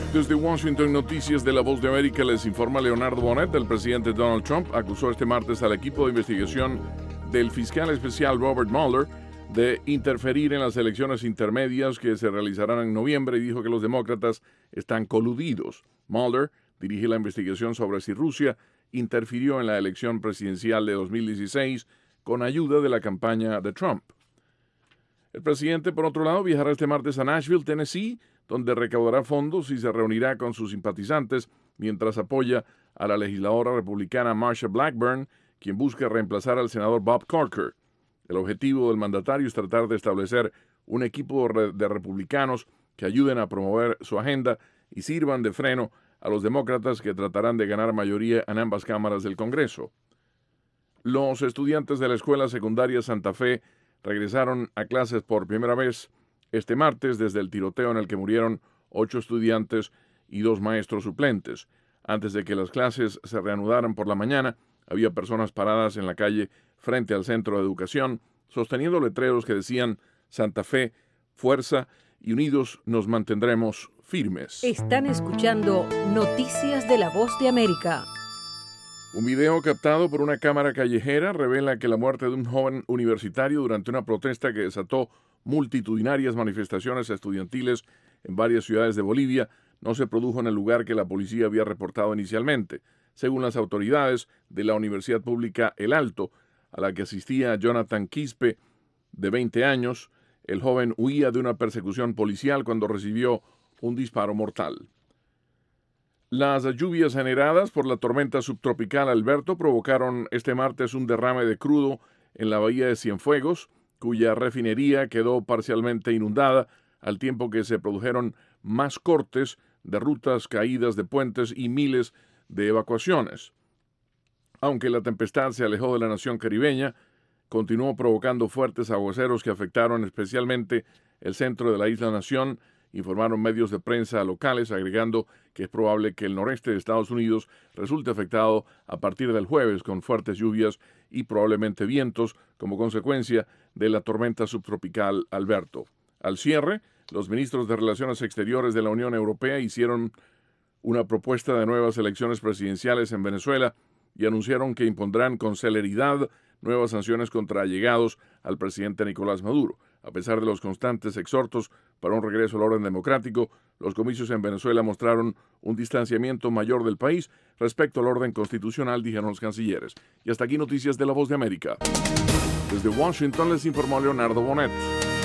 Desde Washington, Noticias de La Voz de América, les informa Leonardo Bonet. El presidente Donald Trump acusó este martes al equipo de investigación del fiscal especial Robert Mueller de interferir en las elecciones intermedias que se realizarán en noviembre y dijo que los demócratas están coludidos. Mueller dirige la investigación sobre si Rusia interfirió en la elección presidencial de 2016 con ayuda de la campaña de Trump. El presidente, por otro lado, viajará este martes a Nashville, Tennessee, donde recaudará fondos y se reunirá con sus simpatizantes mientras apoya a la legisladora republicana Marsha Blackburn, quien busca reemplazar al senador Bob Corker. El objetivo del mandatario es tratar de establecer un equipo de republicanos que ayuden a promover su agenda y sirvan de freno a los demócratas que tratarán de ganar mayoría en ambas cámaras del Congreso. Los estudiantes de la escuela secundaria Santa Fe regresaron a clases por primera vez este martes desde el tiroteo en el que murieron 8 estudiantes y 2 maestros suplentes. Antes de que las clases se reanudaran por la mañana, había personas paradas en la calle frente al centro de educación, sosteniendo letreros que decían Santa Fe, fuerza y unidos nos mantendremos firmes. Están escuchando Noticias de La Voz de América. Un video captado por una cámara callejera revela que la muerte de un joven universitario durante una protesta que desató multitudinarias manifestaciones estudiantiles en varias ciudades de Bolivia no se produjo en el lugar que la policía había reportado inicialmente. Según las autoridades de la Universidad Pública El Alto, a la que asistía Jonathan Quispe, de 20 años, el joven huía de una persecución policial cuando recibió un disparo mortal. Las lluvias generadas por la tormenta subtropical Alberto provocaron este martes un derrame de crudo en la bahía de Cienfuegos, cuya refinería quedó parcialmente inundada, al tiempo que se produjeron más cortes de rutas, caídas de puentes y miles de evacuaciones. Aunque la tempestad se alejó de la nación caribeña, continuó provocando fuertes aguaceros que afectaron especialmente el centro de la isla Nación, informaron medios de prensa locales, agregando que es probable que el noreste de Estados Unidos resulte afectado a partir del jueves con fuertes lluvias y probablemente vientos como consecuencia de la tormenta subtropical Alberto. Al cierre, los ministros de Relaciones Exteriores de la Unión Europea hicieron una propuesta de nuevas elecciones presidenciales en Venezuela y anunciaron que impondrán con celeridad nuevas sanciones contra allegados al presidente Nicolás Maduro. A pesar de los constantes exhortos para un regreso al orden democrático, los comicios en Venezuela mostraron un distanciamiento mayor del país respecto al orden constitucional, dijeron los cancilleres. Y hasta aquí Noticias de La Voz de América. Desde Washington les informó Leonardo Bonet.